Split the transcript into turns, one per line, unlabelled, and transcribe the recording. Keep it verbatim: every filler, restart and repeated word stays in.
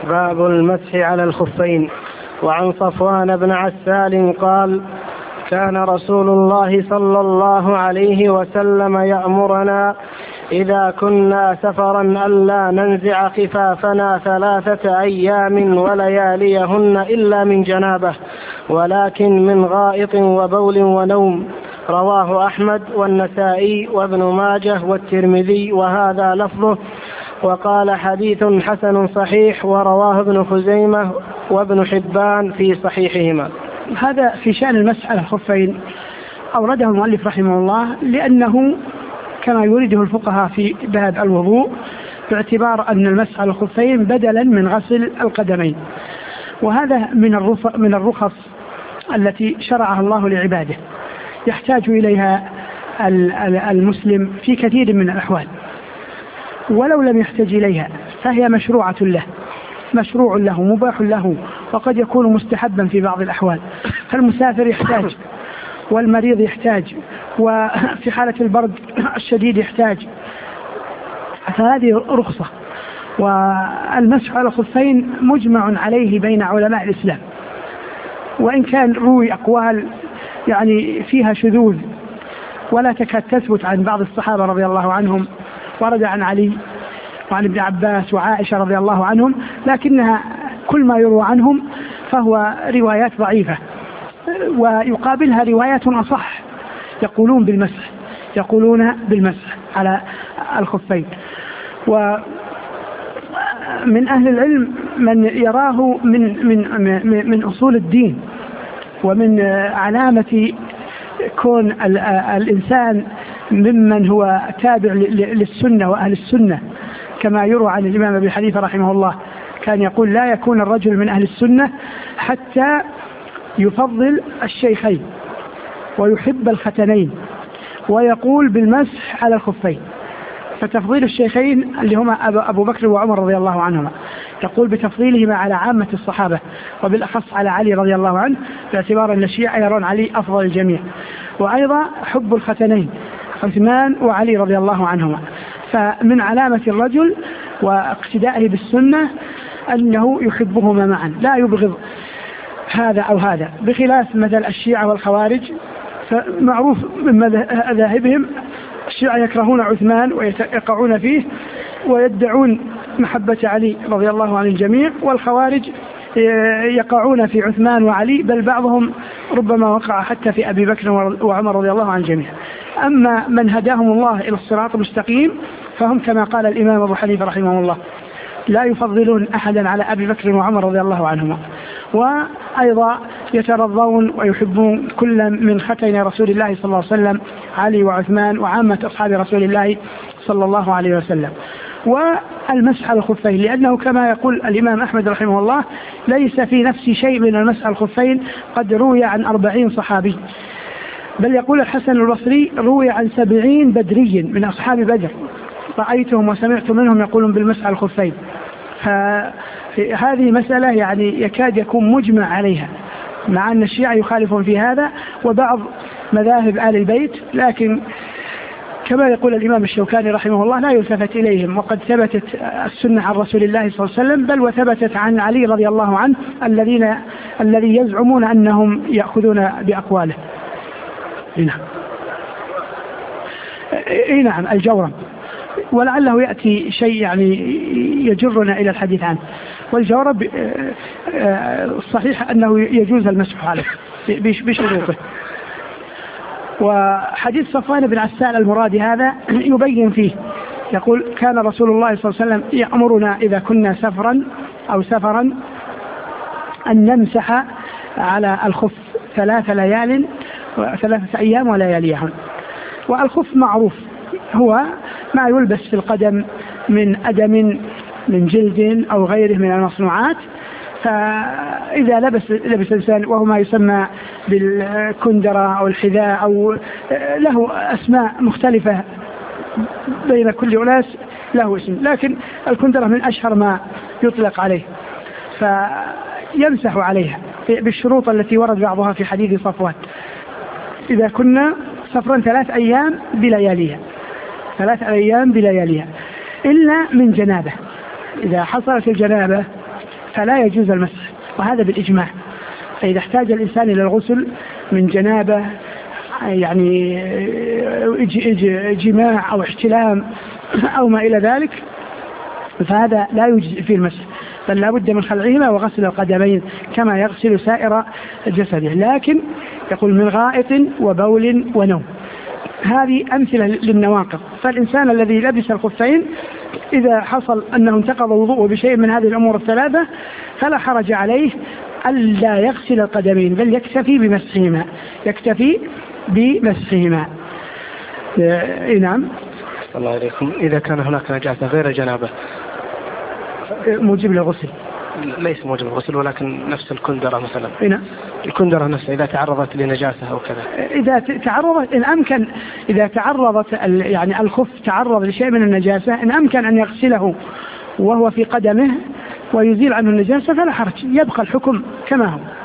باب المسح على الخفين. وعن صفوان بن عسال قال: كان رسول الله صلى الله عليه وسلم يأمرنا إذا كنا سفرا ألا ننزع خفافنا ثلاثة أيام ولياليهن إلا من جنابه، ولكن من غائط وبول ونوم. رواه أحمد والنسائي وابن ماجه والترمذي، وهذا لفظه. وقال: حديث حسن صحيح. ورواه ابن خزيمة وابن حبان في صحيحهما.
هذا في شأن المسح على الخفين أورده المؤلف رحمه الله لأنه كما يريده الفقهاء في باب الوضوء، باعتبار أن المسح على الخفين بدلا من غسل القدمين، وهذا من من الرخص التي شرعها الله لعباده يحتاج إليها المسلم في كثير من الأحوال، ولو لم يحتاج إليها فهي مشروعة له، مشروع له، مباح له، وقد يكون مستحبا في بعض الأحوال. فالمسافر يحتاج، والمريض يحتاج، وفي حالة البرد الشديد يحتاج، فهذه رخصة. والمسح على الخفين مجمع عليه بين علماء الإسلام، وإن كان روي أقوال يعني فيها شذوذ ولا تكاد تثبت عن بعض الصحابة رضي الله عنهم، ورد عن علي وعن ابن عباس وعائشة رضي الله عنهم، لكنها كل ما يروى عنهم فهو روايات ضعيفة، ويقابلها روايات أصح يقولون بالمسح يقولون بالمسح على الخفين. ومن أهل العلم من يراه من من من أصول الدين، ومن علامة كون الإنسان ممن هو تابع للسنة وأهل السنة، كما يروى عن الإمام أبي حنيفة رحمه الله كان يقول: لا يكون الرجل من أهل السنة حتى يفضل الشيخين ويحب الختنين ويقول بالمسح على الخفين. فتفضيل الشيخين اللي هما أبو بكر وعمر رضي الله عنهما يقول بتفضيلهما على عامة الصحابة، وبالأخص على علي رضي الله عنه، باعتبار أن الشيعة يرون علي أفضل الجميع. وأيضا حب الختنين عثمان وعلي رضي الله عنهما. فمن علامة الرجل واقتدائه بالسنة أنه يحبهما معا، لا يبغض هذا أو هذا، بخلاف مثل الشيعة والخوارج، فمعروف من مذاهبهم الشيعة يكرهون عثمان ويقعون فيه ويدعون محبة علي رضي الله عن الجميع، والخوارج يقعون في عثمان وعلي، بل بعضهم ربما وقع حتى في أبي بكر وعمر رضي الله عن الجميع. أما من هداهم الله إلى الصراط المستقيم فهم كما قال الإمام أبو حنيفة رحمه الله: لا يفضلون أحدا على أبي بكر وعمر رضي الله عنهما. وأيضا يترضون ويحبون كل من ختن رسول الله صلى الله عليه وسلم، علي وعثمان وعامة أصحاب رسول الله صلى الله عليه وسلم. والمسح على الخفين لأنه كما يقول الإمام أحمد رحمه الله: ليس في نفس شيء من المسح على الخفين قد روي عن أربعين صحابي، بل يقول الحسن البصري: روي عن سبعين بدري من أصحاب بدر رأيتهم وسمعت منهم يقولون بالمسح على الخفين. فهذه مسألة يعني يكاد يكون مجمع عليها، مع أن الشيعة يخالفون في هذا وبعض مذاهب آل البيت، لكن كما يقول الإمام الشوكاني رحمه الله: لا يلتفت إليهم، وقد ثبتت السنة عن رسول الله صلى الله عليه وسلم، بل وثبتت عن علي رضي الله عنه الذين الذي يزعمون أنهم يأخذون بأقواله. نعم إيه نعم الجورم، ولعله يأتي شيء يعني يجرنا إلى الحديث عنه. والجورب الصحيح أنه يجوز المسح عليه بشروطه. وحديث صفوان بن عسال المرادي هذا يبين فيه، يقول: كان رسول الله صلى الله عليه وسلم يأمرنا إذا كنا سفرا أو سفرا أن نمسح على الخف ثلاث ليال ثلاثة أيام ولياليهن. والخف معروف هو ما يلبس في القدم من أدم من جلد أو غيره من المصنوعات، فإذا لبس لبس الإنسان وهو ما يسمى بالكندرة أو الحذاء أو له أسماء مختلفة بين كل أناس له اسم، لكن الكندرة من أشهر ما يطلق عليه، فيمسح عليها بالشروط التي ورد بعضها في حديث صفوان: إذا كنا سفرا ثلاث أيام بلياليها ثلاث أيام بلياليها إلا من جنابه. إذا حصلت الجنابة فلا يجوز المسح، وهذا بالإجماع. فإذا احتاج الإنسان إلى الغسل من جنابة يعني جماع أو احتلام أو ما إلى ذلك فهذا لا يجزئ فيه المسح، بل لا بد من خلعهما وغسل القدمين كما يغسل سائر جسده. لكن يقول من غائط وبول ونوم، هذه أمثلة للنواقض. فالإنسان الذي لبس الخفين إذا حصل أنه انتقض وضوءه بشيء من هذه الأمور الثلاثة فلا حرج عليه ألا يغسل القدمين، بل يكتفي بمسحهما يكتفي بمسحهما. إيه نعم.
الله عليكم. إذا كان هناك نجاسة غير جنابة
موجب للغسل؟
ليس موجب للغسل، ولكن نفس الكندرة مثلا.
هنا
الكندرة نفسها إذا تعرضت لنجاسة أو كذا،
إذا تعرضت إن أمكن إذا تعرضت يعني الخف تعرض لشيء من النجاسة إن أمكن أن يغسله وهو في قدمه ويزيل عنه النجاسة فلا حرج، يبقى الحكم كما هو.